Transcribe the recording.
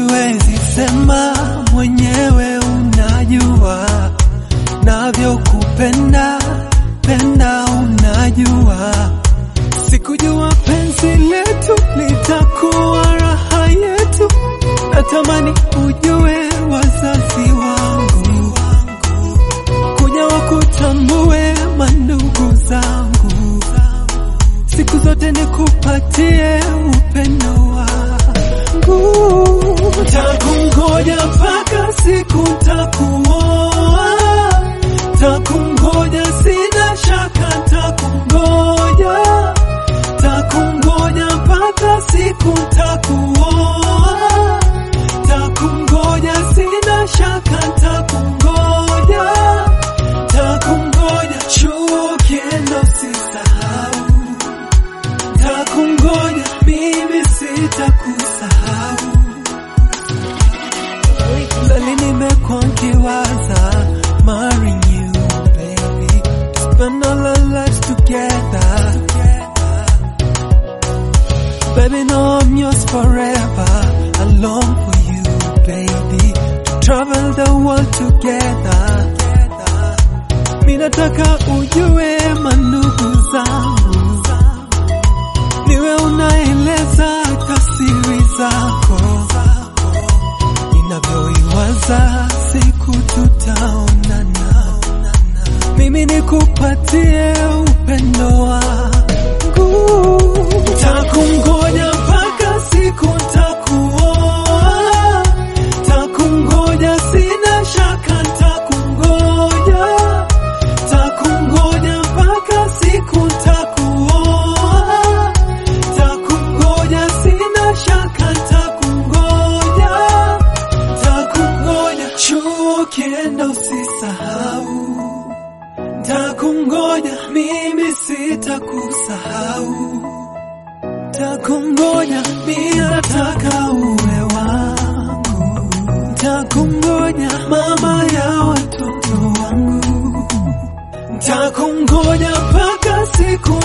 siwezi sema, mwenyewe unajua navyokupenda, penda unajua. Sikujua penzi letu litakuwa raha yetu, natamani ujue wazazi wangu, kuja wakutambue mandugu zangu, siku zote nikupatie upendo wangu. Takungoja mpaka siku takuoa, takungoja sina shaka, takungoja, takungoja mpaka siku takuoa, takungoja sina shaka, takungoja, takungoja chuo kienda usisahau, takungoja mimi sitakusahau. Mbali nimekuwa nikiwaza marrying you baby, spend all our lives together. Baby, no, I'm yours forever. I long for you, baby, to travel the world together. Mimi nataka ujue mandugu zangu, niwe unaeleza kasiri zako, ninavyoiwaza siku tutaonana, mimi nikupatie upendo wangu. Takungoja mpaka siku takuoa, takungoja sina shaka, takungoja, takungoja mpaka siku takuoa, takungoja sina shaka, takungoja, takungoja chuo kienda usisahau, takungoja mimi sitakusahau, takungoja mimi nataka uwe wangu, takungoja mama ya watoto wangu, takungoja mpaka siku